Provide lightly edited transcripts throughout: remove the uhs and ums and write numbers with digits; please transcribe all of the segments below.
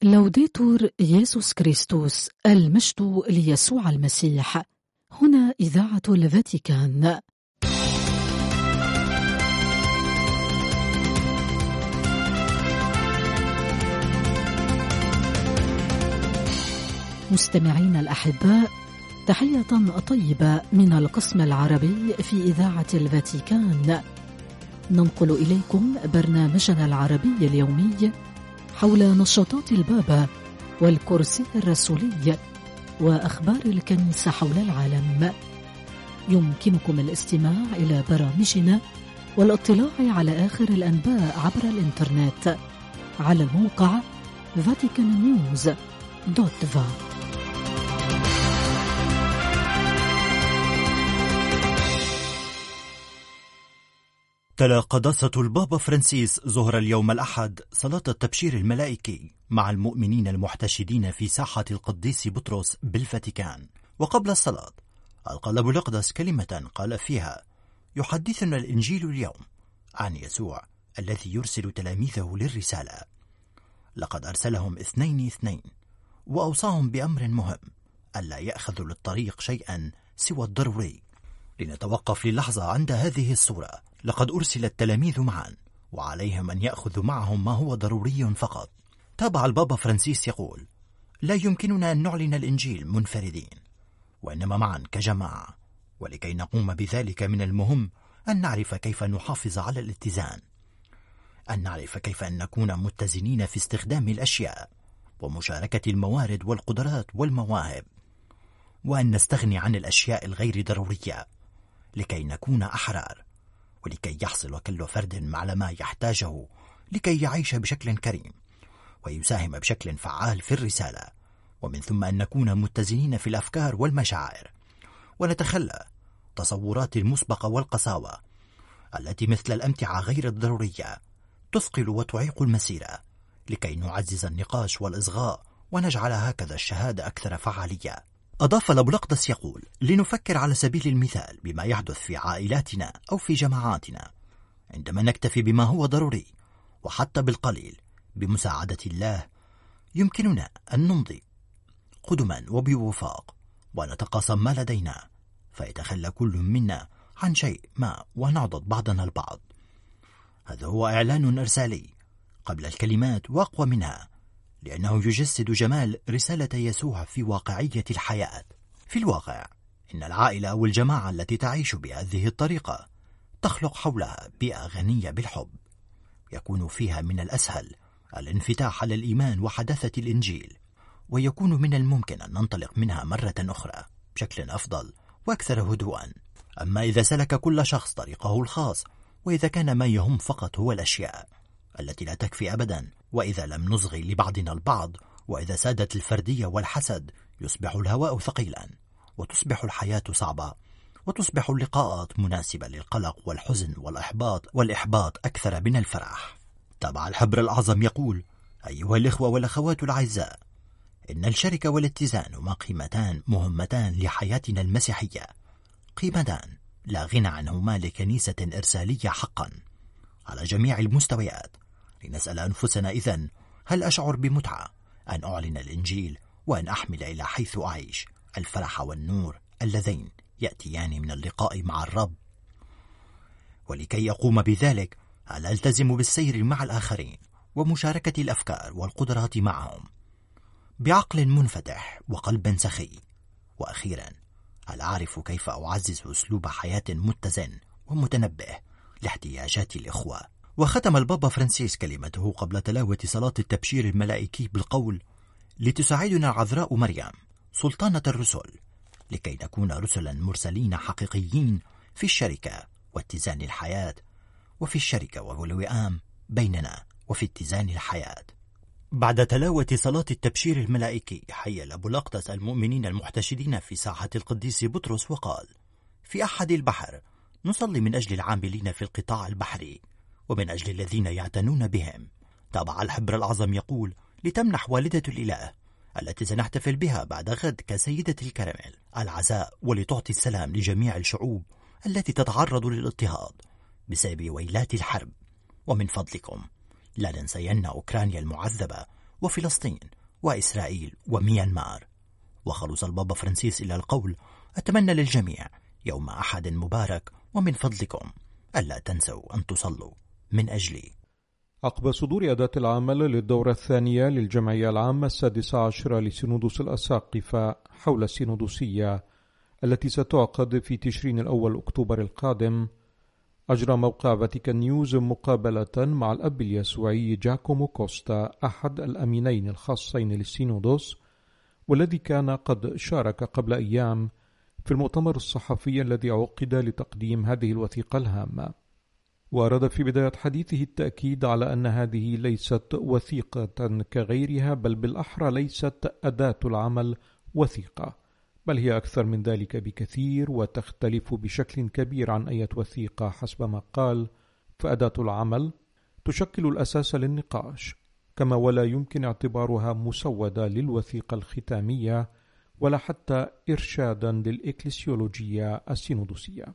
لوديتور يسوع كريستوس، المجد ليسوع المسيح. هنا إذاعة الفاتيكان. مستمعين الأحباء، تحية طيبة من القسم العربي في إذاعة الفاتيكان. ننقل إليكم برنامجنا العربي اليومي حول نشاطات البابا والكرسي الرسولي وأخبار الكنيسة حول العالم. يمكنكم الاستماع إلى برامجنا والاطلاع على آخر الأنباء عبر الإنترنت على الموقع vaticannews.va. تلا قداسة البابا فرانسيس ظهر اليوم الأحد صلاة التبشير الملائكي مع المؤمنين المحتشدين في ساحة القديس بطرس بالفاتيكان. وقبل الصلاة ألقى الأب الأقدس كلمة قال فيها: يحدثنا الإنجيل اليوم عن يسوع الذي يرسل تلاميذه للرسالة. لقد أرسلهم 2 وأوصاهم بأمر مهم: ألا يأخذوا للطريق شيئا سوى الضروري. لنتوقف للحظة عند هذه الصورة. لقد أرسل التلاميذ معا وعليهم أن يأخذوا معهم ما هو ضروري فقط. تابع البابا فرانسيس يقول: لا يمكننا أن نعلن الإنجيل منفردين، وإنما معا كجماعة. ولكي نقوم بذلك من المهم أن نعرف كيف نحافظ على الاتزان، أن نعرف كيف أن نكون متزنين في استخدام الأشياء ومشاركة الموارد والقدرات والمواهب، وأن نستغني عن الأشياء الغير ضرورية لكي نكون أحرار، ولكي يحصل كل فرد على ما يحتاجه لكي يعيش بشكل كريم ويساهم بشكل فعال في الرسالة. ومن ثم أن نكون متزنين في الأفكار والمشاعر، ونتخلى تصورات المسبقة والقساوة التي مثل الأمتعة غير الضرورية تثقل وتعيق المسيرة، لكي نعزز النقاش والإصغاء ونجعل هكذا الشهادة أكثر فعالية. أضاف الأب الأقدس يقول: لنفكر على سبيل المثال بما يحدث في عائلاتنا أو في جماعاتنا. عندما نكتفي بما هو ضروري وحتى بالقليل بمساعدة الله، يمكننا أن نمضي قدما وبوفاق ونتقاسم ما لدينا، فيتخلى كل منا عن شيء ما ونعضد بعضنا البعض. هذا هو إعلان إرسالي قبل الكلمات وأقوى منها، لأنه يجسد جمال رسالة يسوع في واقعية الحياة. في الواقع إن العائلة أو الجماعة التي تعيش بهذه الطريقة تخلق حولها بيئة غنية بالحب، يكون فيها من الأسهل الانفتاح على الإيمان وحداثة الإنجيل، ويكون من الممكن أن ننطلق منها مرة أخرى بشكل أفضل وأكثر هدوءا. أما إذا سلك كل شخص طريقه الخاص، وإذا كان ما يهم فقط هو الأشياء التي لا تكفي أبدا، وإذا لم نصغي لبعضنا البعض، وإذا سادت الفردية والحسد، يصبح الهواء ثقيلا وتصبح الحياة صعبة، وتصبح اللقاءات مناسبة للقلق والحزن والإحباط أكثر من الفرح. تابع الحبر الأعظم يقول: أيها الإخوة والأخوات الأعزاء، إن الشركة والاتزان هما قيمتان مهمتان لحياتنا المسيحية، قيمتان لا غنى عنهما لكنيسة إرسالية حقا على جميع المستويات. لنسأل أنفسنا إذن: هل أشعر بمتعة أن أعلن الإنجيل وأن أحمل إلى حيث أعيش الفرح والنور اللذين يأتيان من اللقاء مع الرب؟ ولكي أقوم بذلك، هل ألتزم بالسير مع الآخرين ومشاركة الأفكار والقدرات معهم بعقل منفتح وقلب سخي؟ وأخيرا، هل أعرف كيف أعزز أسلوب حياة متزن ومتنبه لاحتياجات الإخوة؟ وختم البابا فرانسيس كلمته قبل تلاوة صلاة التبشير الملائكي بالقول: لتساعدنا العذراء مريم سلطانة الرسل، لكي نكون رسلا مرسلين حقيقيين في الشركة واتزان الحياة، وفي الشركة والوئام بيننا، وفي اتزان الحياة. بعد تلاوة صلاة التبشير الملائكي، حيا الأب الأقدس المؤمنين المحتشدين في ساحة القديس بطرس وقال: في أحد البحر نصلي من أجل العاملين في القطاع البحري ومن أجل الذين يعتنون بهم. تابع الحبر الأعظم يقول: لتمنح والدة الإله التي سنحتفل بها بعد غد كسيدة الكرمل العزاء، ولتعطي السلام لجميع الشعوب التي تتعرض للاضطهاد بسبب ويلات الحرب. ومن فضلكم لا ننسين أوكرانيا المعذبة وفلسطين وإسرائيل وميانمار. وخلص البابا فرانسيس إلى القول: أتمنى للجميع يوم أحد مبارك، ومن فضلكم ألا تنسوا أن تصلوا من أجلي. عقب صدور أداة العمل للدورة الثانية للجمعية العامة 16 لسينودوس الأساقفة حول السينودوسية التي ستعقد في تشرين الأول أكتوبر القادم، أجرى موقع فاتيكان نيوز مقابلة مع الأب اليسوعي جاكومو كوستا، أحد الأمينين الخاصين للسينودوس، والذي كان قد شارك قبل أيام في المؤتمر الصحفي الذي عقد لتقديم هذه الوثيقة الهامة. وأراد في بداية حديثه التأكيد على أن هذه ليست وثيقة كغيرها، بل بالأحرى ليست أداة العمل وثيقة، بل هي أكثر من ذلك بكثير وتختلف بشكل كبير عن أي وثيقة. حسب ما قال، فأداة العمل تشكل الأساس للنقاش، كما ولا يمكن اعتبارها مسودة للوثيقة الختامية ولا حتى إرشادا للإكليسيولوجية السينودوسية.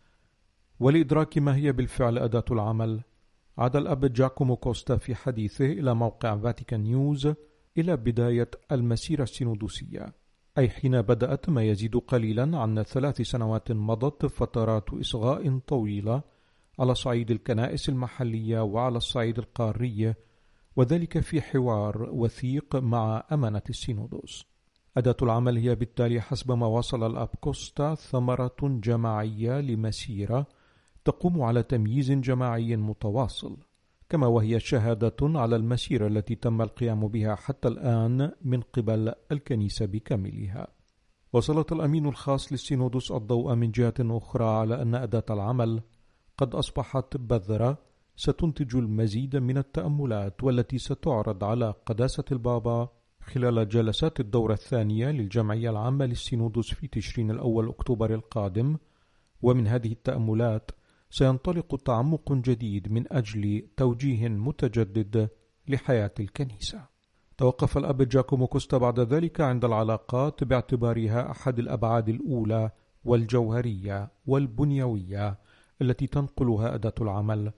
ولإدراك ما هي بالفعل أداة العمل، عاد الأب جاكومو كوستا في حديثه إلى موقع فاتيكان نيوز إلى بداية المسيرة السينودوسية، أي حين بدأت ما يزيد قليلا عن 3 سنوات مضت فترات إصغاء طويلة على صعيد الكنائس المحلية وعلى الصعيد القاري، وذلك في حوار وثيق مع أمانة السينودوس. أداة العمل هي بالتالي حسب ما وصل الأب كوستا ثمرة جماعية لمسيرة تقوم على تمييز جماعي متواصل، كما وهي شهادة على المسيرة التي تم القيام بها حتى الآن من قبل الكنيسة بكاملها. وسلط الأمين الخاص للسينودوس الضوء من جهة أخرى على أن أداة العمل قد أصبحت بذرة ستنتج المزيد من التأملات، والتي ستعرض على قداسة البابا خلال جلسات الدورة الثانية للجمعية العامة للسينودوس في تشرين الأول أكتوبر القادم. ومن هذه التأملات سينطلق تعمق جديد من أجل توجيه متجدد لحياة الكنيسة. توقف الأب جاكومو كوستا بعد ذلك عند العلاقات باعتبارها أحد الأبعاد الأولى والجوهرية والبنيوية التي تنقلها أداة العمل،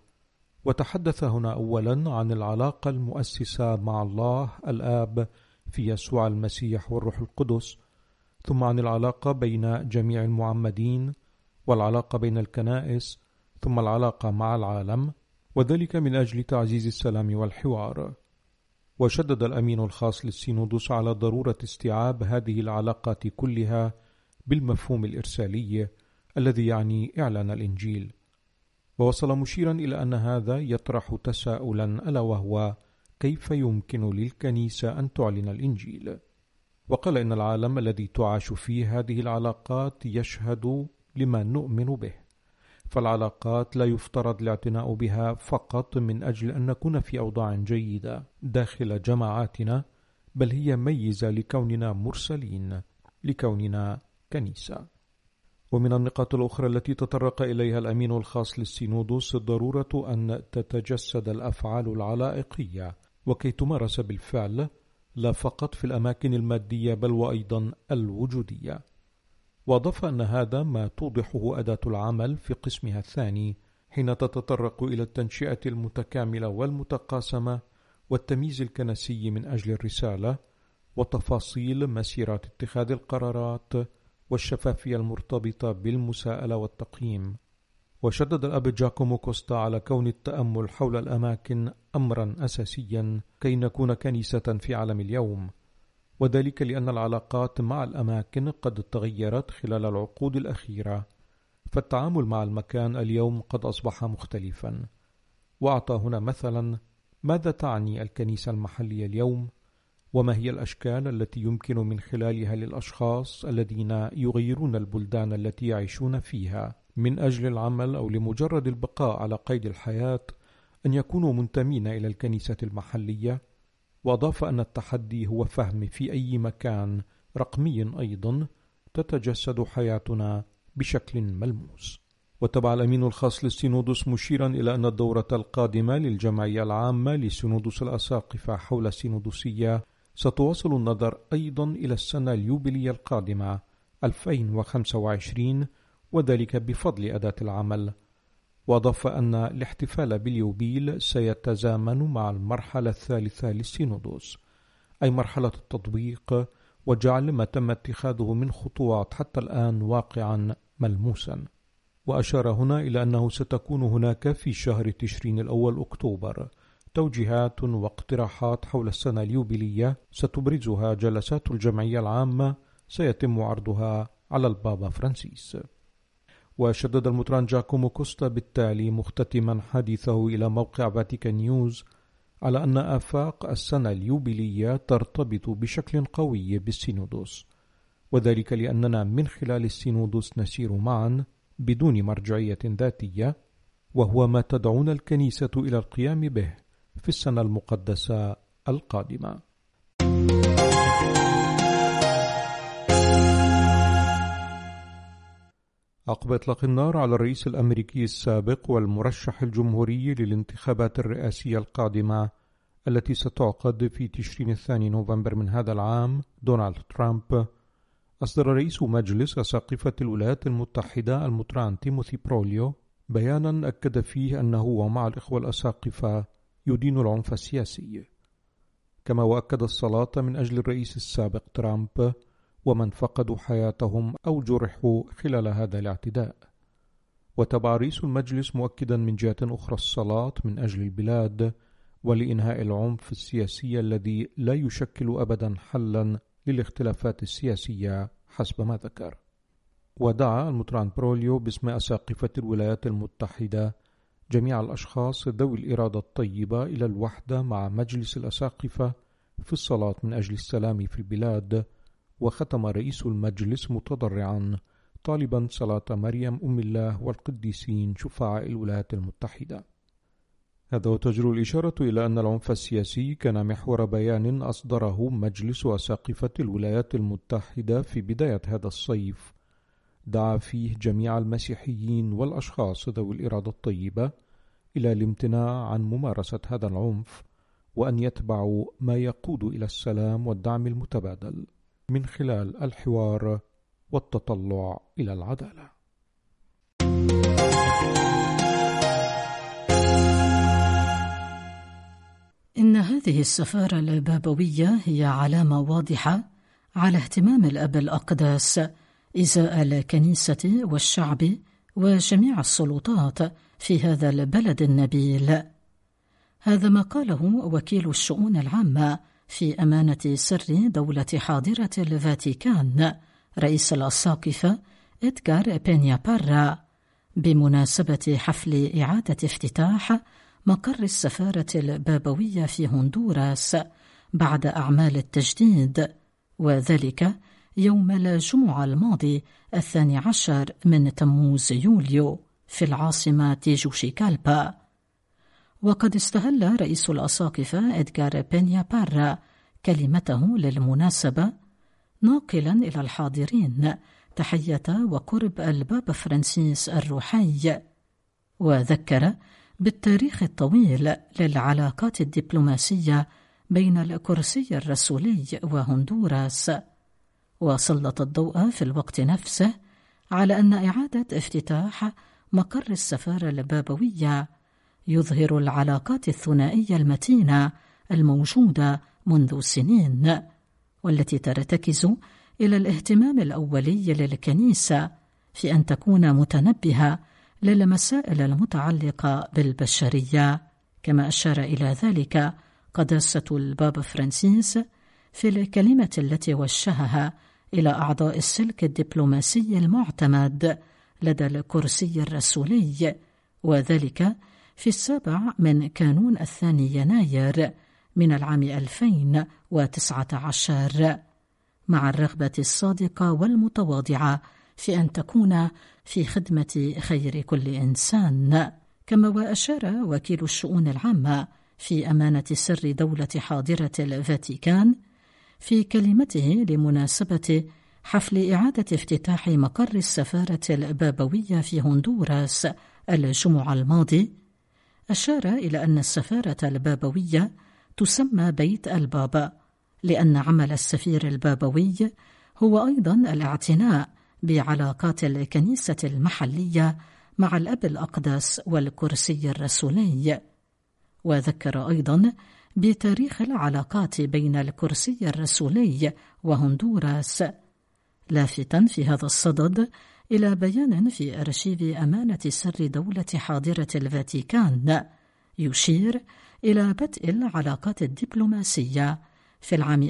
وتحدث هنا أولا عن العلاقة المؤسسة مع الله الآب في يسوع المسيح والروح القدس، ثم عن العلاقة بين جميع المعمدين، والعلاقة بين الكنائس، ثم العلاقة مع العالم، وذلك من أجل تعزيز السلام والحوار. وشدد الأمين الخاص للسينودوس على ضرورة استيعاب هذه العلاقات كلها بالمفهوم الإرسالي الذي يعني إعلان الإنجيل، ووصل مشيرا إلى أن هذا يطرح تساؤلا، ألا وهو: كيف يمكن للكنيسة أن تعلن الإنجيل؟ وقال إن العالم الذي تعاش فيه هذه العلاقات يشهد لما نؤمن به، فالعلاقات لا يفترض الاعتناء بها فقط من أجل أن نكون في أوضاع جيدة داخل جماعاتنا، بل هي ميزة لكوننا مرسلين، لكوننا كنيسة. ومن النقاط الأخرى التي تطرق إليها الأمين الخاص للسينودوس ضرورة أن تتجسد الأفعال العلائقية وكي تمارس بالفعل، لا فقط في الأماكن المادية بل وأيضا الوجودية. وأضاف أن هذا ما توضحه أداة العمل في قسمها الثاني، حين تتطرق إلى التنشئة المتكاملة والمتقاسمة والتمييز الكنسي من أجل الرسالة وتفاصيل مسيرات اتخاذ القرارات والشفافية المرتبطة بالمساءلة والتقييم. وشدد الأب جاكومو كوستا على كون التأمل حول الأماكن أمرا أساسيا كي نكون كنيسة في عالم اليوم، وذلك لأن العلاقات مع الأماكن قد تغيرت خلال العقود الأخيرة، فالتعامل مع المكان اليوم قد أصبح مختلفا. وأعطى هنا مثلا ماذا تعني الكنيسة المحلية اليوم، وما هي الأشكال التي يمكن من خلالها للأشخاص الذين يغيرون البلدان التي يعيشون فيها من أجل العمل أو لمجرد البقاء على قيد الحياة أن يكونوا منتمين إلى الكنيسة المحلية. وأضاف أن التحدي هو فهم في أي مكان رقمي أيضا تتجسد حياتنا بشكل ملموس. وتبع الأمين الخاص للسينودوس مشيرا إلى أن الدورة القادمة للجمعية العامة لسينودوس الأساقفة حول السينودوسية ستواصل النظر أيضا إلى السنة اليوبيلية القادمة 2025، وذلك بفضل أداة العمل. وأضاف أن الاحتفال باليوبيل سيتزامن مع المرحلة الثالثة للسينودوس، أي مرحلة التطبيق، وجعل ما تم اتخاذه من خطوات حتى الآن واقعا ملموسا. وأشار هنا إلى أنه ستكون هناك في شهر تشرين الأول أكتوبر توجيهات واقتراحات حول السنة اليوبيلية ستبرزها جلسات الجمعية العامة سيتم عرضها على البابا فرانسيس. وشدد المطران جاكومو كوستا بالتالي مختتما حديثه إلى موقع فاتيكان نيوز على أن آفاق السنة اليوبيلية ترتبط بشكل قوي بالسينودوس، وذلك لأننا من خلال السينودوس نسير معا بدون مرجعية ذاتية، وهو ما تدعونا الكنيسة إلى القيام به في السنة المقدسة القادمة. عقب إطلاق النار على الرئيس الأمريكي السابق والمرشح الجمهوري للانتخابات الرئاسية القادمة التي ستعقد في تشرين الثاني نوفمبر من هذا العام دونالد ترامب، أصدر رئيس مجلس أساقفة الولايات المتحدة المطران تيموثي بروليو بيانا أكد فيه أنه ومع الإخوة الأساقفة يدين العنف السياسي، كما وأكد الصلاة من أجل الرئيس السابق ترامب ومن فقدوا حياتهم أو جرحوا خلال هذا الاعتداء. وتبع رئيس المجلس مؤكدا من جهة أخرى الصلاة من أجل البلاد ولإنهاء العنف السياسي الذي لا يشكل أبدا حلا للاختلافات السياسية حسب ما ذكر. ودعا المطران بروليو باسم أساقفة الولايات المتحدة جميع الأشخاص ذوي الإرادة الطيبة إلى الوحدة مع مجلس الأساقفة في الصلاة من أجل السلام في البلاد. وختم رئيس المجلس متضرعا طالبا صلاة مريم أم الله والقديسين شفعاء الولايات المتحدة. هذا وتجر الإشارة إلى أن العنف السياسي كان محور بيان أصدره مجلس أساقفة الولايات المتحدة في بداية هذا الصيف، دعا فيه جميع المسيحيين والأشخاص ذوي الإرادة الطيبة إلى الامتناع عن ممارسة هذا العنف، وأن يتبعوا ما يقود إلى السلام والدعم المتبادل من خلال الحوار والتطلع إلى العدالة. إن هذه السفارة البابوية هي علامة واضحة على اهتمام الأب الأقدس إزاء الكنيسة والشعب وجميع السلطات في هذا البلد النبيل. هذا ما قاله وكيل الشؤون العامة في أمانة سر دولة حاضرة الفاتيكان رئيس الأساقفة إدغار بينيا بارا بمناسبة حفل إعادة افتتاح مقر السفارة البابوية في هندوراس بعد أعمال التجديد، وذلك يوم الجمعة الماضي 12 من تموز يوليو في العاصمة تيجوشيكالبا. وقد استهل رئيس الأساقفة إدغار بينيا بارا كلمته للمناسبة ناقلا إلى الحاضرين تحية وقرب البابا فرانسيس الروحي، وذكر بالتاريخ الطويل للعلاقات الدبلوماسية بين الكرسي الرسولي وهندوراس، وسلط الضوء في الوقت نفسه على أن إعادة افتتاح مقر السفارة البابوية يظهر العلاقات الثنائية المتينة الموجودة منذ سنين، والتي ترتكز إلى الاهتمام الأولي للكنيسة في أن تكون متنبهة للمسائل المتعلقة بالبشرية، كما أشار إلى ذلك قداسة البابا فرانسيس في الكلمة التي وجهها إلى أعضاء السلك الدبلوماسي المعتمد لدى الكرسي الرسولي، وذلك في 7 من كانون 2 يناير من العام 2019، مع الرغبة الصادقة والمتواضعة في أن تكون في خدمة خير كل إنسان. كما وأشار وكيل الشؤون العامة في أمانة سر دولة حاضرة الفاتيكان في كلمته لمناسبة حفل إعادة افتتاح مقر السفارة البابوية في هندوراس الجمعة الماضي، أشار إلى أن السفارة البابوية تسمى بيت البابا لأن عمل السفير البابوي هو أيضا الاعتناء بعلاقات الكنيسة المحلية مع الأب الأقدس والكرسي الرسولي. وذكر أيضا بتاريخ العلاقات بين الكرسي الرسولي وهندوراس، لافتا في هذا الصدد إلى بيان في أرشيف أمانة سر دولة حاضرة الفاتيكان يشير إلى بدء العلاقات الدبلوماسية في العام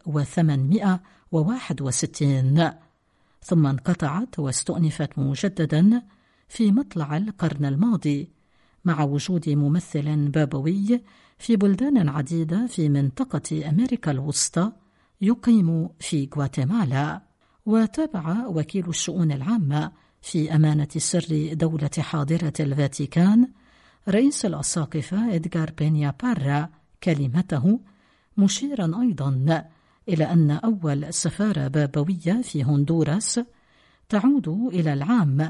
1861، ثم انقطعت واستؤنفت مجددا في مطلع القرن الماضي مع وجود ممثل بابوي في بلدان عديدة في منطقة أمريكا الوسطى يقيم في غواتيمالا. وتابع وكيل الشؤون العامة في أمانة سر دولة حاضرة الفاتيكان رئيس الأساقفة إدغار بينيا بارا كلمته، مشيرا أيضا إلى أن أول سفارة بابوية في هندوراس تعود إلى العام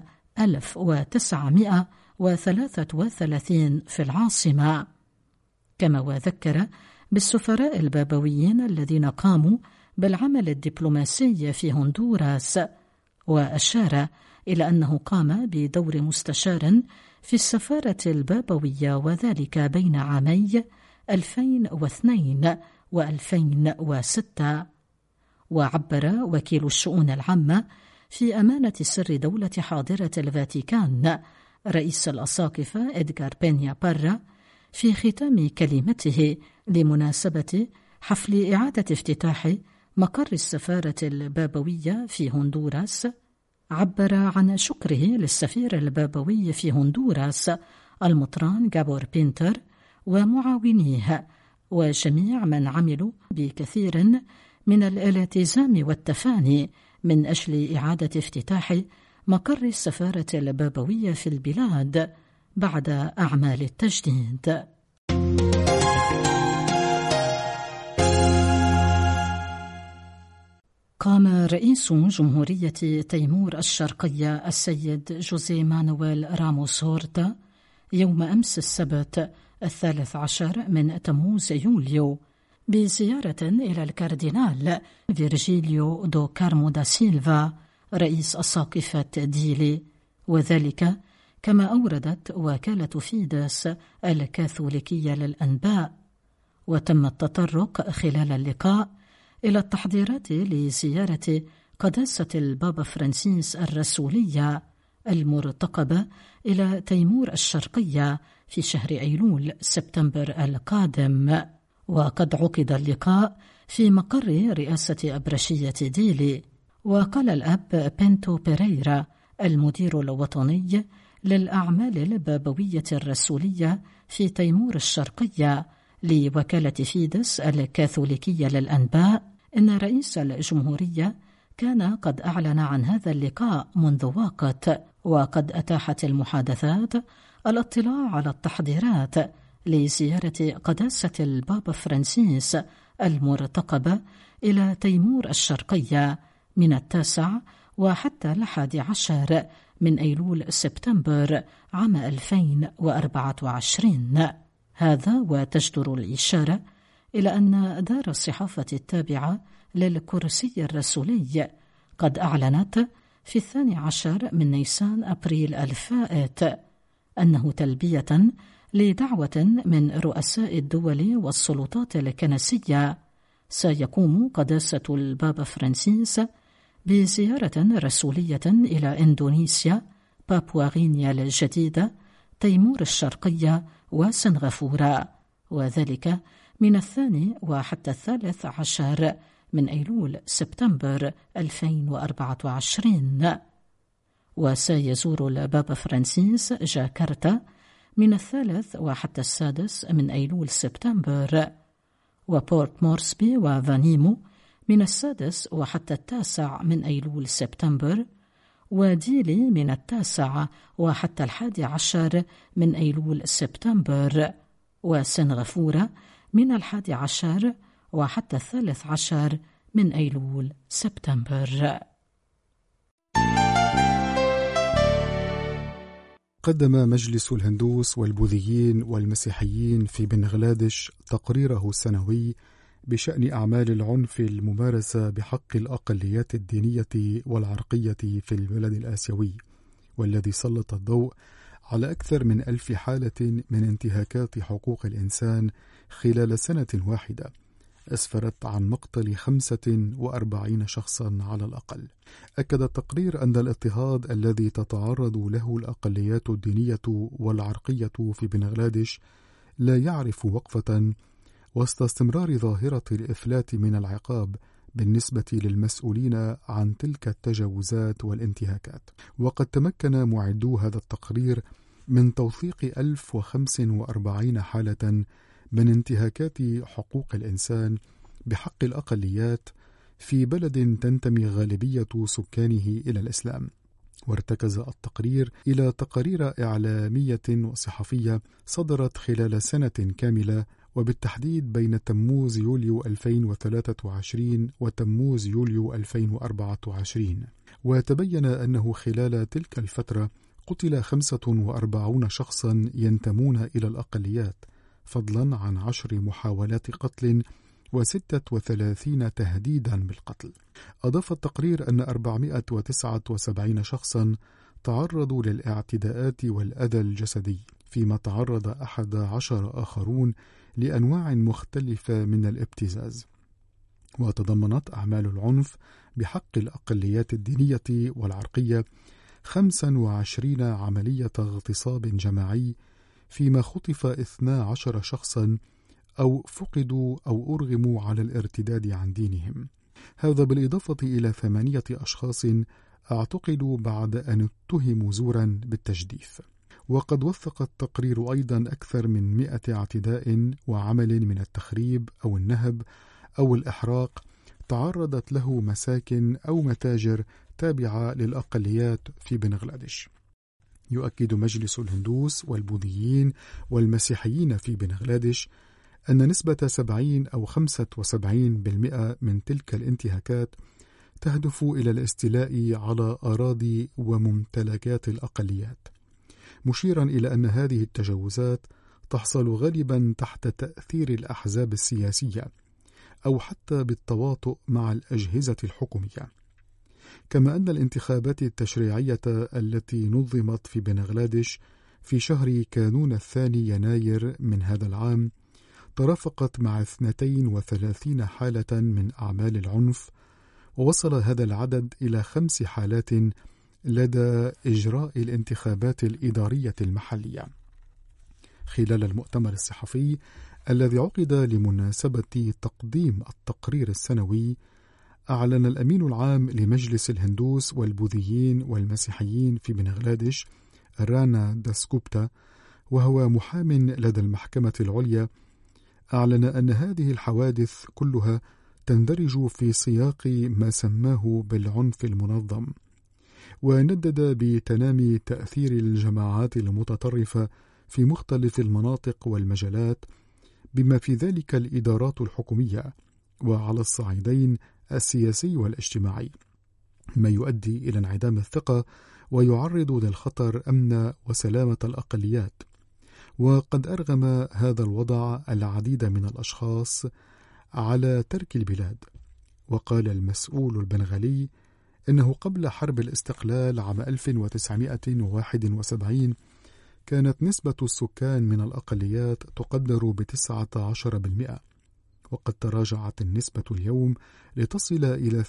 1933 في العاصمة، كما وذكر بالسفراء البابويين الذين قاموا بالعمل الدبلوماسي في هندوراس، وأشار إلى أنه قام بدور مستشار في السفارة البابوية وذلك بين عامي 2002 و2006. وعبر وكيل الشؤون العامة في أمانة سر دولة حاضرة الفاتيكان رئيس الأساقفة إدغار بينيا بارا في ختام كلمته لمناسبة حفل إعادة افتتاح مقر السفارة البابوية في هندوراس، عبر عن شكره للسفير البابوي في هندوراس المطران غابور بينتر ومعاونيه وجميع من عملوا بكثير من الالتزام والتفاني من أجل إعادة افتتاح مقر السفارة البابوية في البلاد بعد أعمال التجديد. قام رئيس جمهورية تيمور الشرقية السيد جوزيه مانويل راموس هورتا يوم أمس السبت 13 من تموز يوليو بزيارة إلى الكاردينال فيرجيليو دو كارمو دا سيلفا رئيس أساقفة ديلي، وذلك كما أوردت وكالة فيدس الكاثوليكية للأنباء. وتم التطرق خلال اللقاء إلى التحضيرات لزيارة قداسة البابا فرانسيس الرسولية المرتقبة إلى تيمور الشرقية في شهر أيلول سبتمبر القادم. وقد عقد اللقاء في مقر رئاسة أبرشية ديلي. وقال الأب بنتو بيريرا المدير الوطني للأعمال البابوية الرسولية في تيمور الشرقية لوكالة فيدس الكاثوليكية للأنباء إن رئيس الجمهورية كان قد أعلن عن هذا اللقاء منذ وقت، وقد أتاحت المحادثات الاطلاع على التحضيرات لزيارة قداسة البابا فرانسيس المرتقبة إلى تيمور الشرقية من 9 وحتى 11 من أيلول سبتمبر عام 2024. هذا وتجدر الإشارة إلى أن دار الصحافة التابعة للكرسي الرسولي قد أعلنت في 12 من نيسان أبريل الفائت أنه تلبية لدعوة من رؤساء الدول والسلطات الكنسية سيقوم قداسة البابا فرانسيس بزيارة رسولية إلى إندونيسيا، بابوا غينيا الجديدة، تيمور الشرقية وسنغافورة، وذلك من 2 وحتى 13 من أيلول سبتمبر 2024. وسيزور البابا فرانسيس جاكرتا من 3 وحتى 6 من أيلول سبتمبر، وبورت مورسبي وفانيمو من 6 وحتى 9 من أيلول سبتمبر، وديلي من 9 وحتى 11 من أيلول سبتمبر، وسنغافورة من 11 وحتى 13 من أيلول سبتمبر. قدم مجلس الهندوس والبوذيين والمسيحيين في بنغلاديش تقريره السنوي بشأن أعمال العنف الممارسة بحق الأقليات الدينية والعرقية في البلد الآسيوي، والذي سلط الضوء على أكثر من 1000 حالة من انتهاكات حقوق الإنسان خلال سنة واحدة، أسفرت عن مقتل 45 شخصا على الأقل. أكد التقرير أن الاضطهاد الذي تتعرض له الأقليات الدينية والعرقية في بنغلاديش لا يعرف وقفة وسط استمرار ظاهرة الإفلات من العقاب بالنسبة للمسؤولين عن تلك التجاوزات والانتهاكات. وقد تمكن معدو هذا التقرير من توثيق 1045 حالة من انتهاكات حقوق الإنسان بحق الأقليات في بلد تنتمي غالبية سكانه إلى الإسلام. وارتكز التقرير إلى تقارير إعلامية وصحفية صدرت خلال سنة كاملة، وبالتحديد بين تموز يوليو 2023 وتموز يوليو 2024. وتبين أنه خلال تلك الفترة قتل 45 شخصا ينتمون إلى الأقليات، فضلا عن 10 محاولات قتل و36 تهديدا بالقتل. أضاف التقرير أن 479 شخصا تعرضوا للاعتداءات والأذى الجسدي، فيما تعرض 11 آخرون لأنواع مختلفة من الابتزاز. وتضمنت أعمال العنف بحق الأقليات الدينية والعرقية 25 عملية اغتصاب جماعي، فيما خطف 12 شخصا أو فقدوا أو أرغموا على الارتداد عن دينهم. هذا بالإضافة إلى 8 أشخاص اعتقلوا بعد أن اتهموا زورا بالتجديف. وقد وثق التقرير أيضا أكثر من 100 اعتداء وعمل من التخريب أو النهب أو الإحراق تعرضت له مساكن أو متاجر تابعة للأقليات في بنغلاديش. يؤكد مجلس الهندوس والبوذيين والمسيحيين في بنغلاديش أن نسبة 70 أو 75% من تلك الانتهاكات تهدف إلى الاستيلاء على أراضي وممتلكات الأقليات، مشيرا إلى أن هذه التجاوزات تحصل غالبا تحت تأثير الأحزاب السياسية أو حتى بالتواطؤ مع الأجهزة الحكومية. كما أن الانتخابات التشريعية التي نظمت في بنغلاديش في شهر كانون الثاني يناير من هذا العام ترافقت مع 32 حالة من أعمال العنف، ووصل هذا العدد إلى 5 حالات لدى إجراء الانتخابات الإدارية المحلية. خلال المؤتمر الصحفي الذي عقد لمناسبة تقديم التقرير السنوي، أعلن الأمين العام لمجلس الهندوس والبوذيين والمسيحيين في بنغلاديش رانا داسكوبتا، وهو محام لدى المحكمة العليا، أعلن أن هذه الحوادث كلها تندرج في سياق ما سماه بالعنف المنظم، وندد بتنامي تأثير الجماعات المتطرفة في مختلف المناطق والمجالات، بما في ذلك الإدارات الحكومية وعلى الصعيدين السياسي والاجتماعي، ما يؤدي إلى انعدام الثقة ويعرض للخطر أمن وسلامة الأقليات. وقد أرغم هذا الوضع العديد من الأشخاص على ترك البلاد. وقال المسؤول البنغالي إنه قبل حرب الاستقلال عام 1971 كانت نسبة السكان من الأقليات تقدر ب19%، وقد تراجعت النسبة اليوم لتصل إلى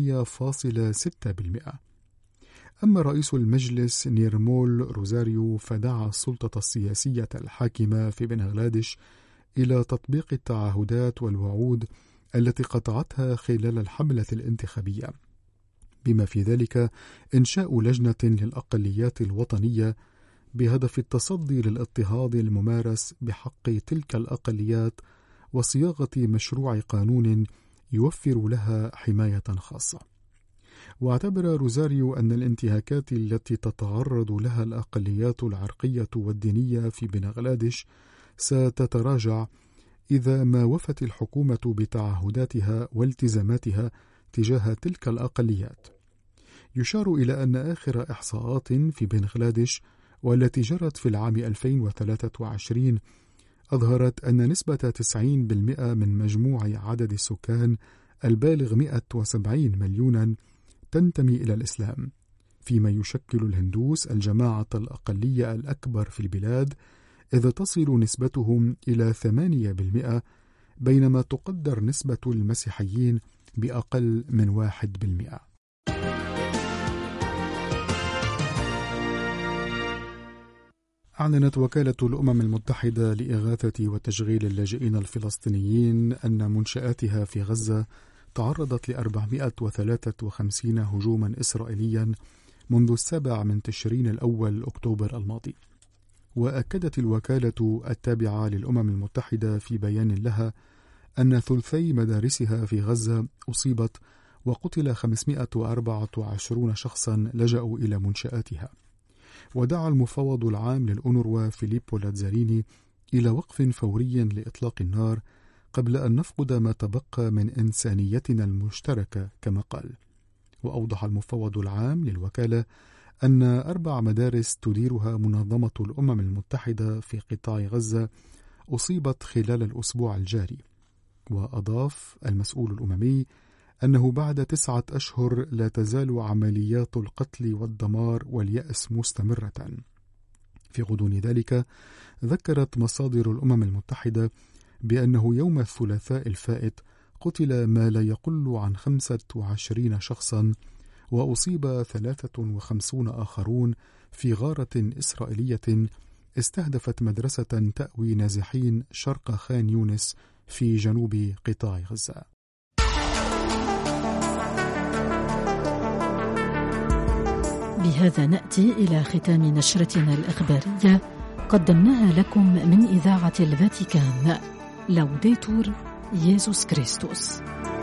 8.6%. أما رئيس المجلس نيرمول روزاريو فدعا السلطة السياسية الحاكمة في بنغلاديش إلى تطبيق التعهدات والوعود التي قطعتها خلال الحملة الانتخابية، بما في ذلك إنشاء لجنة للأقليات الوطنية بهدف التصدي للاضطهاد الممارس بحق تلك الأقليات وصياغة مشروع قانون يوفر لها حماية خاصة. واعتبر روزاريو أن الانتهاكات التي تتعرض لها الأقليات العرقية والدينية في بنغلاديش ستتراجع إذا ما وفت الحكومة بتعهداتها والتزاماتها تجاه تلك الأقليات. يشار إلى أن آخر إحصاءات في بنغلاديش والتي جرت في العام 2023 أظهرت أن نسبة 90% من مجموع عدد السكان البالغ 170 مليونا تنتمي إلى الإسلام، فيما يشكل الهندوس الجماعة الأقلية الأكبر في البلاد، إذ تصل نسبتهم إلى 8%، بينما تقدر نسبة المسيحيين بأقل من 1%. أعلنت وكالة الأمم المتحدة لإغاثة وتشغيل اللاجئين الفلسطينيين أن منشآتها في غزة تعرضت ل 453 هجوما إسرائيليا منذ 7 تشرين الأول أكتوبر الماضي. وأكدت الوكالة التابعة للأمم المتحدة في بيان لها أن ثلثي مدارسها في غزة أصيبت، وقتل 524 شخصا لجأوا إلى منشآتها. ودعا المفوض العام للأونروا فيليبو لاتزاريني إلى وقف فوري لإطلاق النار قبل أن نفقد ما تبقى من إنسانيتنا المشتركة كما قال. وأوضح المفوض العام للوكالة أن 4 مدارس تديرها منظمة الأمم المتحدة في قطاع غزة أصيبت خلال الأسبوع الجاري. وأضاف المسؤول الأممي أنه بعد 9 أشهر لا تزال عمليات القتل والدمار واليأس مستمرة. في غضون ذلك ذكرت مصادر الأمم المتحدة بأنه يوم الثلاثاء الفائت قتل ما لا يقل عن 25 شخصا، وأصيب 53 آخرون في غارة إسرائيلية استهدفت مدرسة تأوي نازحين شرق خان يونس في جنوب قطاع غزة. بهذا نأتي إلى ختام نشرتنا الإخبارية قدمناها لكم من إذاعة الفاتيكان. لوديتور يسوع كريستوس.